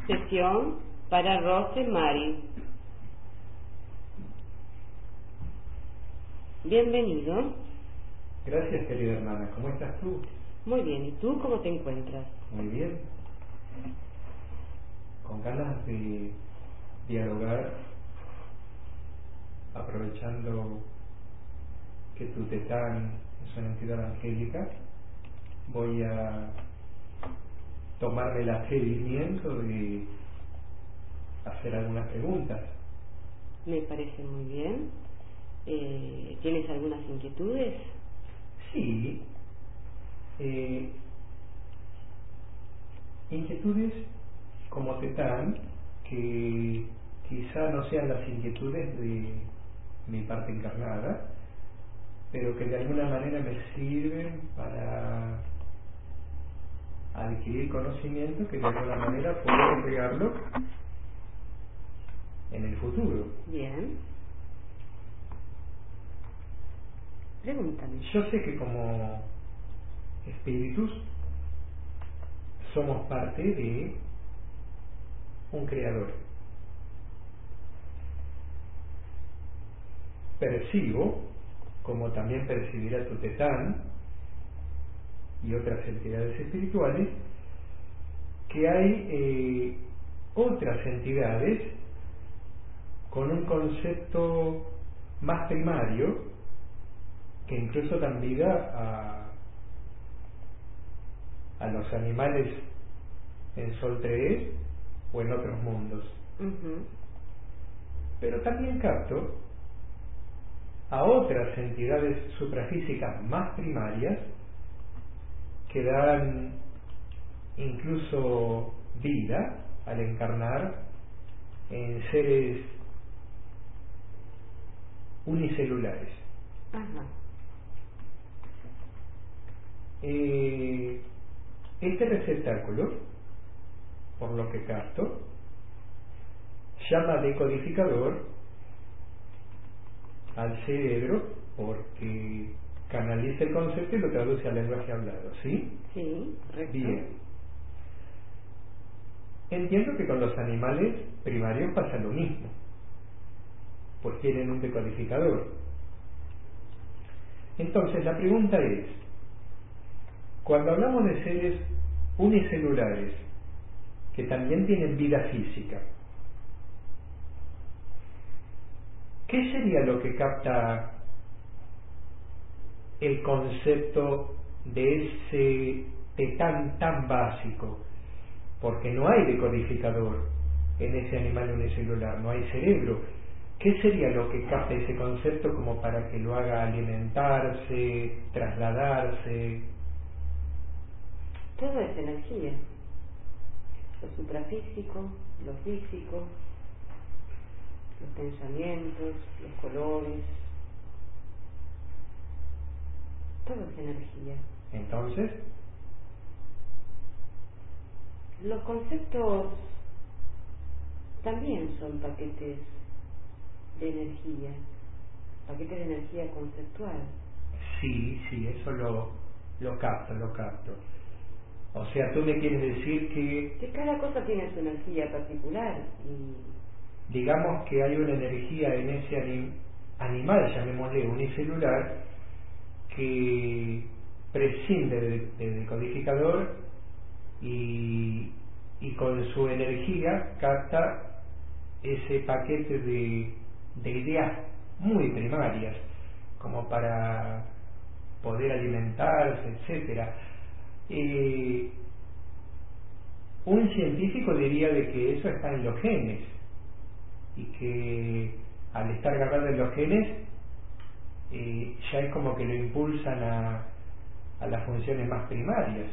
Sesión para Rosemary. Bienvenido. Gracias, querida hermana. ¿Cómo estás tú? Muy bien. ¿Y tú cómo te encuentras? Muy bien. Con ganas de dialogar, aprovechando que tu tetán es una entidad angélica, voy a tomarme el atrevimiento de hacer algunas preguntas. Me parece muy bien. ¿Tienes algunas inquietudes? Sí. Inquietudes como tetán que quizá no sean las inquietudes de mi parte encarnada, pero que de alguna manera me sirven para adquirir conocimiento que de alguna manera puedo emplearlo en el futuro. Bien. Pregúntame. Yo sé que como espíritus somos parte de un creador. Percibo, como también percibirá tu tetán y otras entidades espirituales, que hay otras entidades con un concepto más primario que incluso dan vida a los animales en Sol 3 o en otros mundos. Pero también capto a otras entidades suprafísicas más primarias que dan incluso vida al encarnar en seres unicelulares. Ajá. Este receptáculo, por lo que capto, llama decodificador al cerebro porque canaliza el concepto y lo traduce al lenguaje hablado, ¿sí? Sí, correcto. Bien. Entiendo que con los animales primarios pasa lo mismo, pues tienen un decodificador. Entonces la pregunta es, cuando hablamos de seres unicelulares que también tienen vida física, ¿qué sería lo que capta el concepto de ese tetán tan básico? Porque no hay decodificador en ese animal unicelular, no hay cerebro. ¿Qué sería lo que capta ese concepto como para que lo haga alimentarse, trasladarse? Todo es energía. Lo suprafísico, lo físico, los pensamientos, los colores. Todo es energía. Entonces, Los conceptos también son paquetes de energía conceptual. sí, eso lo capto. O sea, tú me quieres decir Que cada cosa tiene su energía particular y digamos que hay una energía en ese animal, llamémosle unicelular, que prescinde de decodificador y con su energía capta ese paquete de ideas muy primarias, como para poder alimentarse, etcétera. Un científico diría de que eso está en los genes y que al estar grabado en los genes ya es como que lo impulsan a las funciones más primarias,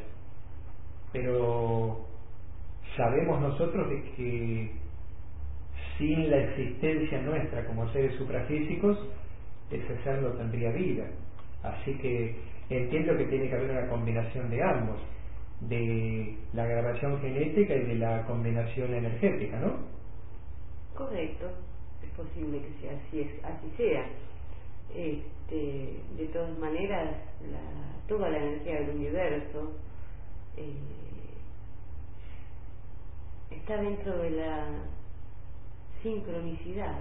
pero sabemos nosotros de que sin la existencia nuestra como seres suprafísicos ese ser no tendría vida, así que entiendo que tiene que haber una combinación de ambos, de la grabación genética y de la combinación energética, ¿no? correcto, es posible que sea así sea. De todas maneras, toda la energía del universo está está dentro de la sincronicidad.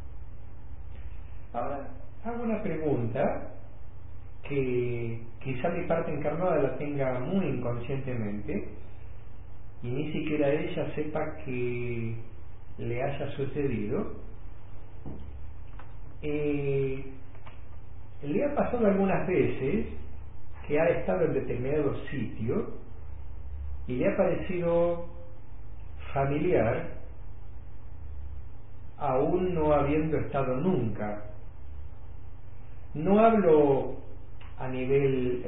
Ahora, hago una pregunta que quizá mi parte encarnada la tenga muy inconscientemente y ni siquiera ella sepa que le haya sucedido. Le ha pasado algunas veces que ha estado en determinado sitio y le ha parecido familiar aún no habiendo estado nunca. No hablo a nivel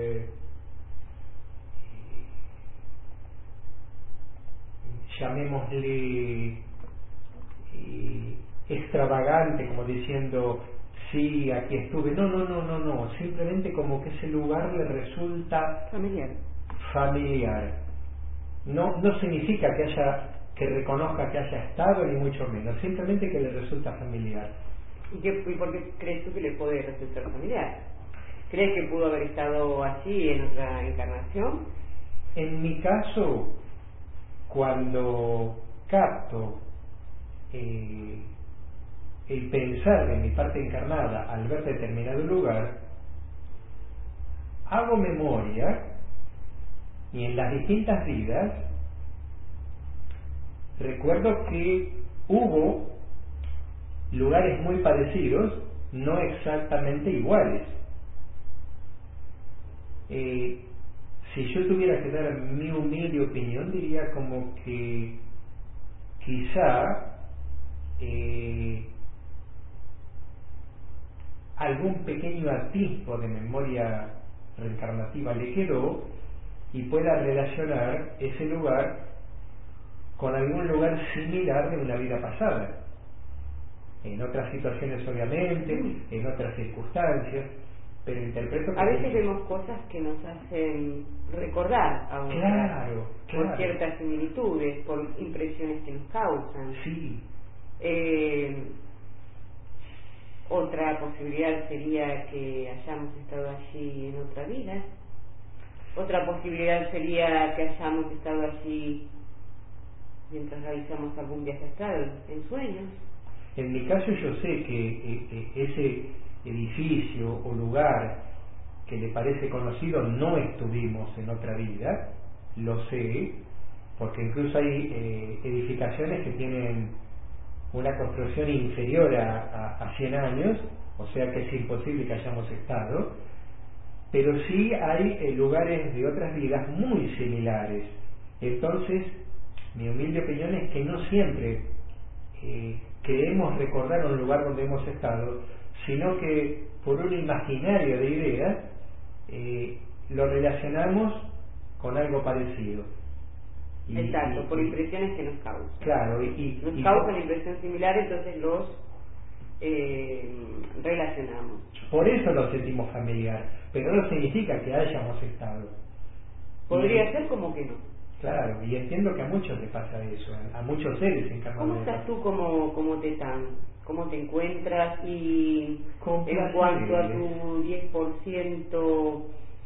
llamémosle extravagante, como diciendo sí, aquí estuve. No, simplemente como que ese lugar le resulta familiar. No significa que reconozca que haya estado, ni mucho menos, simplemente que le resulta familiar. ¿Y por qué crees tú que le puede resultar familiar? ¿Crees que pudo haber estado allí en otra encarnación? En mi caso, cuando capto el pensar de mi parte encarnada al ver determinado lugar, hago memoria y en las distintas vidas recuerdo que hubo lugares muy parecidos, no exactamente iguales. Si yo tuviera que dar mi humilde opinión, diría como que quizá algún pequeño atisbo de memoria reencarnativa le quedó y pueda relacionar ese lugar con algún lugar similar de una vida pasada, en otras situaciones obviamente, en otras circunstancias, pero interpreto que a veces vemos cosas que nos hacen recordar a otras, por ciertas similitudes, por impresiones que nos causan. Sí. Otra posibilidad sería que hayamos estado allí en otra vida. Otra posibilidad sería que hayamos estado allí mientras realizamos algún viaje astral en sueños. En mi caso yo sé que ese edificio o lugar que le parece conocido no estuvimos en otra vida, lo sé, porque incluso hay edificaciones que tienen una construcción inferior a 100 años, o sea que es imposible que hayamos estado, pero sí hay lugares de otras vidas muy similares. Entonces, mi humilde opinión es que no siempre creemos recordar un lugar donde hemos estado, sino que por un imaginario de ideas lo relacionamos con algo parecido. Exacto, por impresiones que nos causan. Claro, nos causan impresión similar, entonces los relacionamos. Por eso lo sentimos familiar, pero no significa que hayamos estado. Podría ser como que no. Claro, y entiendo que a muchos les pasa eso, a muchos seres encarnados. ¿Cómo estás tú como Tetán? ¿Cómo te encuentras? Y en cuanto a tu 10%,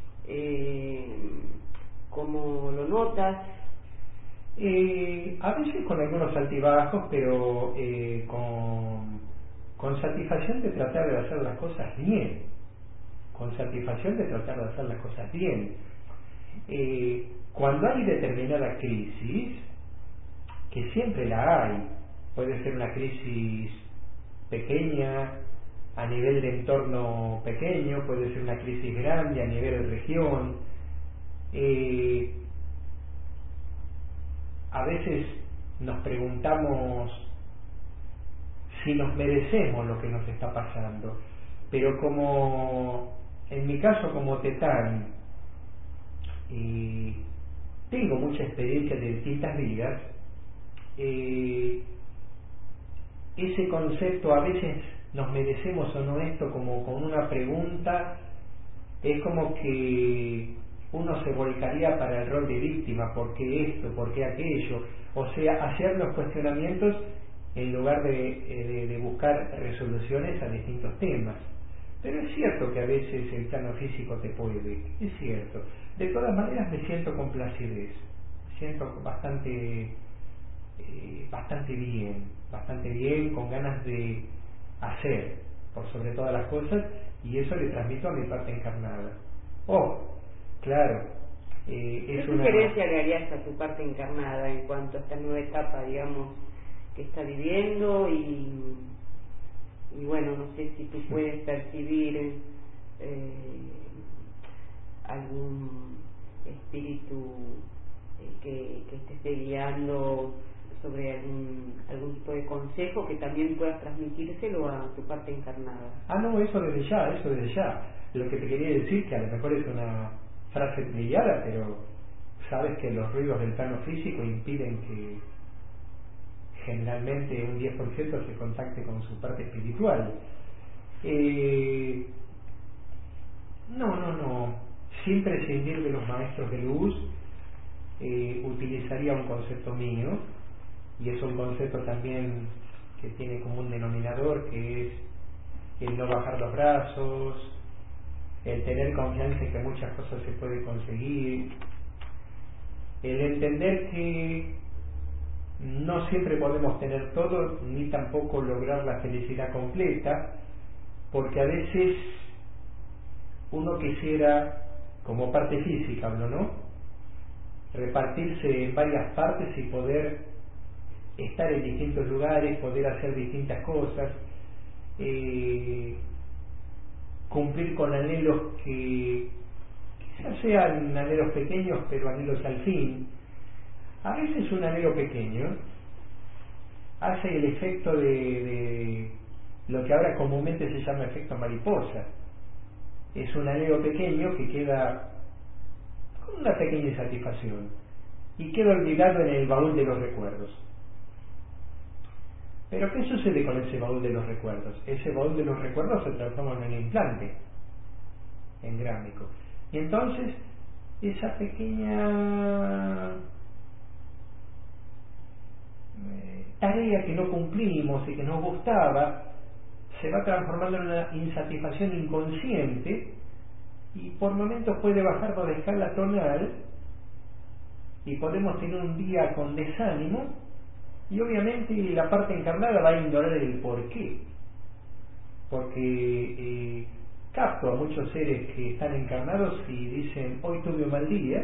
¿cómo lo notas? A veces con algunos altibajos, pero con satisfacción de tratar de hacer las cosas bien. Con satisfacción de tratar de hacer las cosas bien. Cuando hay determinada crisis, que siempre la hay, puede ser una crisis pequeña a nivel de entorno pequeño, puede ser una crisis grande a nivel de región, a veces nos preguntamos si nos merecemos lo que nos está pasando, pero como en mi caso como Tetán tengo mucha experiencia de distintas vidas, ese concepto a veces nos merecemos o no esto como con una pregunta, es como que uno se volcaría para el rol de víctima, ¿por qué esto? ¿Por qué aquello? O sea, hacer los cuestionamientos en lugar de buscar resoluciones a distintos temas. Pero es cierto que a veces el plano físico te puede, es cierto. De todas maneras me siento con placidez, me siento bastante bastante bien, con ganas de hacer, por sobre todas las cosas, y eso le transmito a mi parte encarnada. Claro, ¿Qué es sugerencia le harías a tu parte encarnada en cuanto a esta nueva etapa, digamos, que está viviendo? Y bueno, no sé si tú puedes percibir algún espíritu que te esté guiando sobre algún tipo de consejo que también puedas transmitírselo a tu parte encarnada. No, eso desde ya. Lo que te quería decir, que a lo mejor es una frase trillada, pero sabes que los ruidos del plano físico impiden que generalmente un 10% se contacte con su parte espiritual. No. Sin prescindir de los maestros de luz, utilizaría un concepto mío, y es un concepto también que tiene como un denominador, que es el no bajar los brazos, el tener confianza en que muchas cosas se pueden conseguir, el entender que no siempre podemos tener todo, ni tampoco lograr la felicidad completa, porque a veces uno quisiera, como parte física hablo, ¿no?, repartirse en varias partes y poder estar en distintos lugares, poder hacer distintas cosas, cumplir con anhelos que quizás sean anhelos pequeños, pero anhelos al fin. A veces un anhelo pequeño hace el efecto de lo que ahora comúnmente se llama efecto mariposa. Es un anhelo pequeño que queda con una pequeña insatisfacción y queda olvidado en el baúl de los recuerdos. Pero ¿qué sucede con ese baúl de los recuerdos? Ese baúl de los recuerdos se transforma en un implante engrámico. Y entonces esa pequeña tarea que no cumplimos y que nos gustaba se va transformando en una insatisfacción inconsciente, y por momentos puede bajar por la escala tonal y podemos tener un día con desánimo, y obviamente la parte encarnada va a ignorar el porqué, porque capto a muchos seres que están encarnados y dicen: hoy tuve un mal día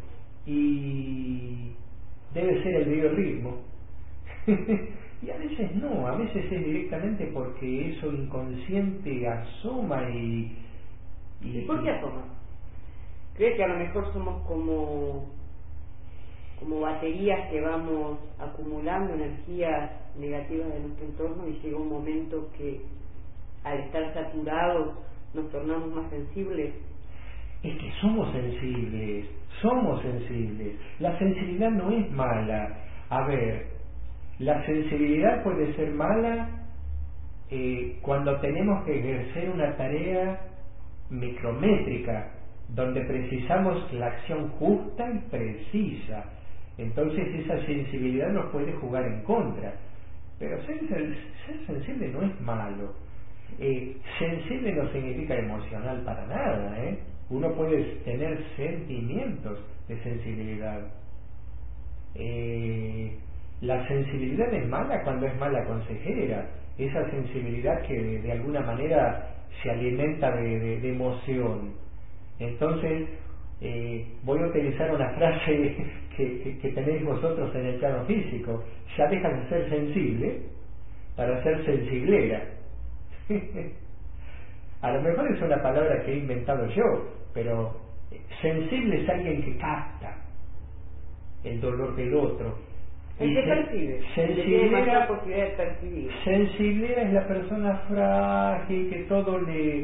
y debe ser el biorritmo. Y a veces no, a veces es directamente porque eso inconsciente asoma ¿Y por qué asoma? ¿Crees que a lo mejor somos como baterías que vamos acumulando energías negativas de nuestro entorno, y llega un momento que al estar saturados nos tornamos más sensibles? Es que somos sensibles. La sensibilidad no es mala. A ver, la sensibilidad puede ser mala cuando tenemos que ejercer una tarea micrométrica, donde precisamos la acción justa y precisa. Entonces esa sensibilidad nos puede jugar en contra. Pero ser sensible no es malo. Sensible no significa emocional para nada, Uno puede tener sentimientos de sensibilidad. La sensibilidad es mala cuando es mala consejera. Esa sensibilidad que de alguna manera se alimenta de emoción. Entonces voy a utilizar una frase que tenéis vosotros en el plano físico: ya deja de ser sensible para ser sensiblera. A lo mejor es una palabra que he inventado yo, pero sensible es alguien que capta el dolor del otro. El que percibe, tiene mayor posibilidad de percibir. Sensiblera es la persona frágil, que todo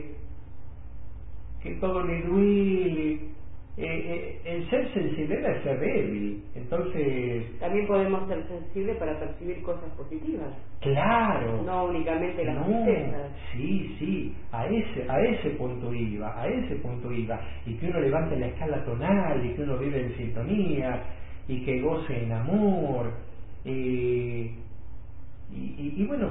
le duele. El ser sensiblera es ser débil. Entonces también podemos ser sensibles para percibir cosas positivas. Claro. No únicamente las tristezas. Sí, a ese punto iba. Y que uno levante la escala tonal, y que uno vive en sintonía, y que goce en amor, y bueno,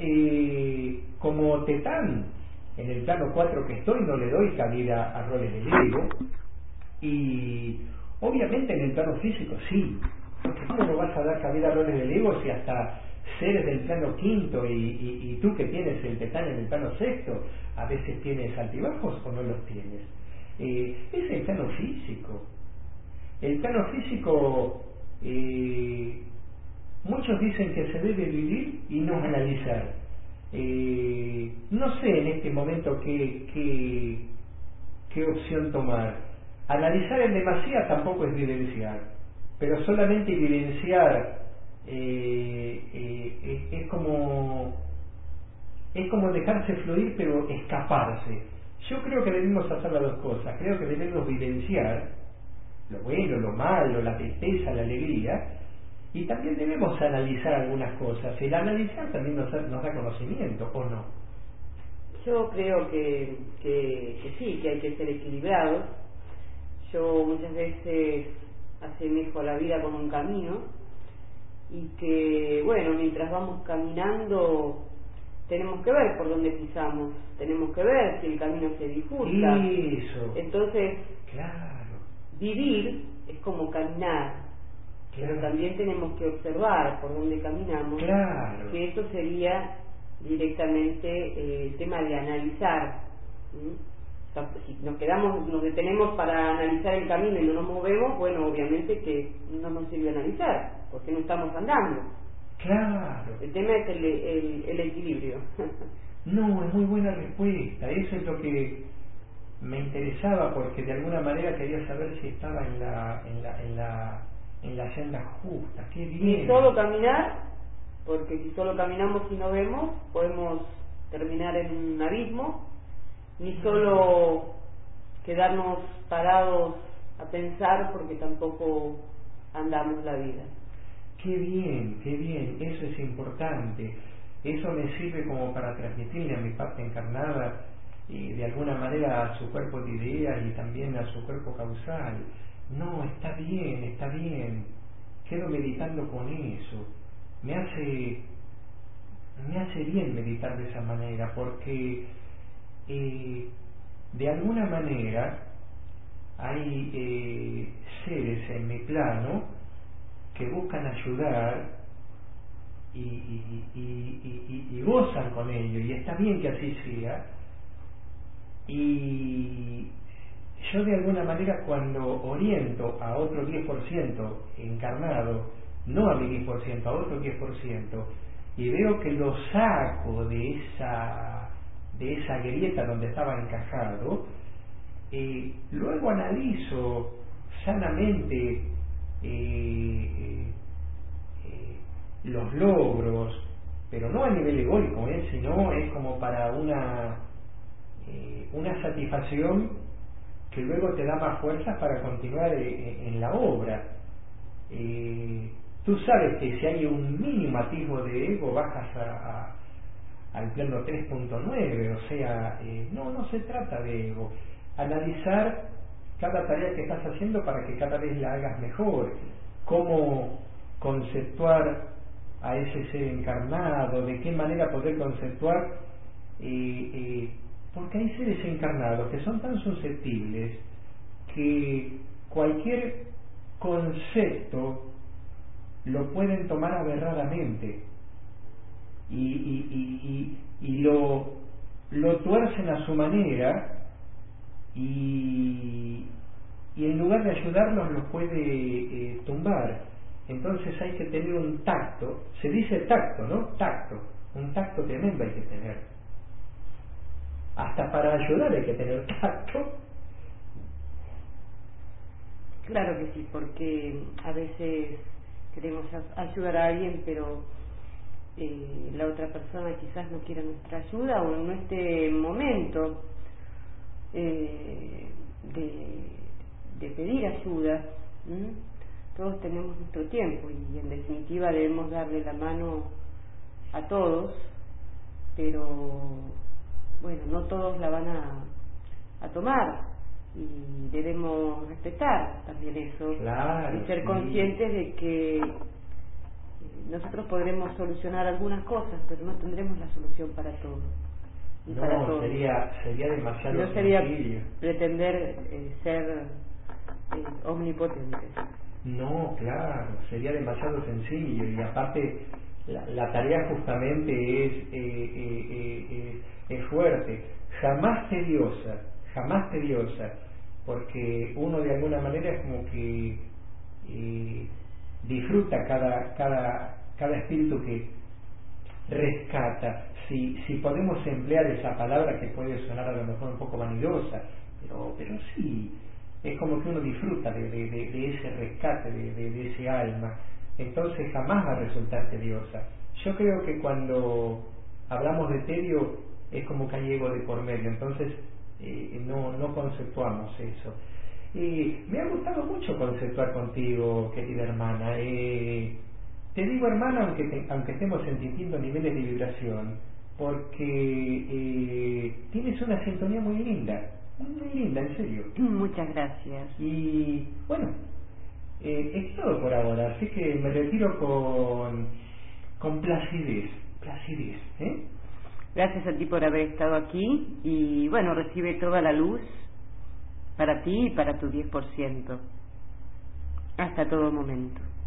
como Tetán, en el plano 4 que estoy, no le doy cabida a roles de ego, y obviamente en el plano físico sí, porque no ¿cómo no vas a dar cabida a roles del ego si hasta seres del plano quinto y tú que tienes el detalle en el plano sexto, a veces tienes altibajos o no los tienes? Es el plano físico. El plano físico, muchos dicen que se debe vivir y no analizar. No sé en este momento qué opción tomar. Analizar en demasía tampoco es vivenciar, pero solamente vivenciar es como dejarse fluir, pero escaparse. Yo creo que debemos hacer las dos cosas. Creo que debemos vivenciar lo bueno, lo malo, la tristeza, la alegría, y también debemos analizar algunas cosas. El analizar también nos da conocimiento, ¿o no? Yo creo que sí, que hay que ser equilibrados. Yo muchas veces asemejo la vida como un camino, y que, bueno, mientras vamos caminando tenemos que ver por dónde pisamos, tenemos que ver si el camino se bifurca. Eso. Entonces, claro, vivir es como caminar, claro, pero también tenemos que observar por dónde caminamos, claro, que eso sería directamente el tema de analizar. O sea, si nos detenemos para analizar el camino y no nos movemos, bueno, obviamente que no nos sirve analizar, porque no estamos andando. claro. El tema es el equilibrio. No, es muy buena respuesta. Eso es lo que me interesaba, porque de alguna manera quería saber si estaba en la senda justa. Qué bien. Ni solo caminar, porque si solo caminamos y no vemos, podemos terminar en un abismo, ni solo quedarnos parados a pensar, porque tampoco andamos la vida. Qué bien, eso es importante. Eso me sirve como para transmitirle a mi parte encarnada de alguna manera a su cuerpo de ideas y también a su cuerpo causal. No, está bien. Quedo meditando con eso. Me hace bien meditar de esa manera, porque de alguna manera hay seres en mi plano que buscan ayudar y gozan con ello, y está bien que así sea. Y yo de alguna manera, cuando oriento a otro 10% encarnado, no a mi 10%, a otro 10%, y veo que lo saco de esa grieta donde estaba encajado, luego analizo sanamente los logros, pero no a nivel egoico, sino es como para una satisfacción que luego te da más fuerzas para continuar en la obra. Tú sabes que si hay un mínimo atisbo de ego, bajas al plano 3.9, o sea, no se trata de ego. Analizar cada tarea que estás haciendo para que cada vez la hagas mejor, cómo conceptuar a ese ser encarnado, de qué manera poder conceptuar, porque hay seres encarnados que son tan susceptibles que cualquier concepto lo pueden tomar aberradamente y lo tuercen a su manera, y en lugar de ayudarlos los puede tumbar. Entonces hay que tener un tacto, se dice tacto, ¿no? Un tacto tremendo hay que tener. Hasta para ayudar hay que tener tacto. Claro que sí, porque a veces queremos ayudar a alguien, pero la otra persona quizás no quiera nuestra ayuda, o en este momento de pedir ayuda. Todos tenemos nuestro tiempo y en definitiva debemos darle la mano a todos, pero bueno, no todos la van a tomar, y debemos respetar también eso. Claro, y ser sí. conscientes de que nosotros podremos solucionar algunas cosas, pero no tendremos la solución para todo. No, sería demasiado no sería sencillo. pretender ser omnipotentes. No, claro, sería demasiado sencillo y aparte la tarea justamente es fuerte, jamás tediosa, porque uno de alguna manera es como que disfruta cada espíritu que rescata, si podemos emplear esa palabra que puede sonar a lo mejor un poco vanidosa, pero sí, es como que uno disfruta de ese rescate, de ese alma, entonces jamás va a resultar tediosa. Yo creo que cuando hablamos de tedio es como que hay ego de por medio, entonces no conceptuamos eso. Me ha gustado mucho conceptuar contigo, querida hermana. Te digo hermana, aunque estemos en distintos niveles de vibración, porque tienes una sintonía muy linda, en serio. Muchas gracias. Y bueno, es todo por ahora, así que me retiro con placidez, ¿eh? Gracias a ti por haber estado aquí y bueno, recibe toda la luz para ti y para tu 10%. Hasta todo momento.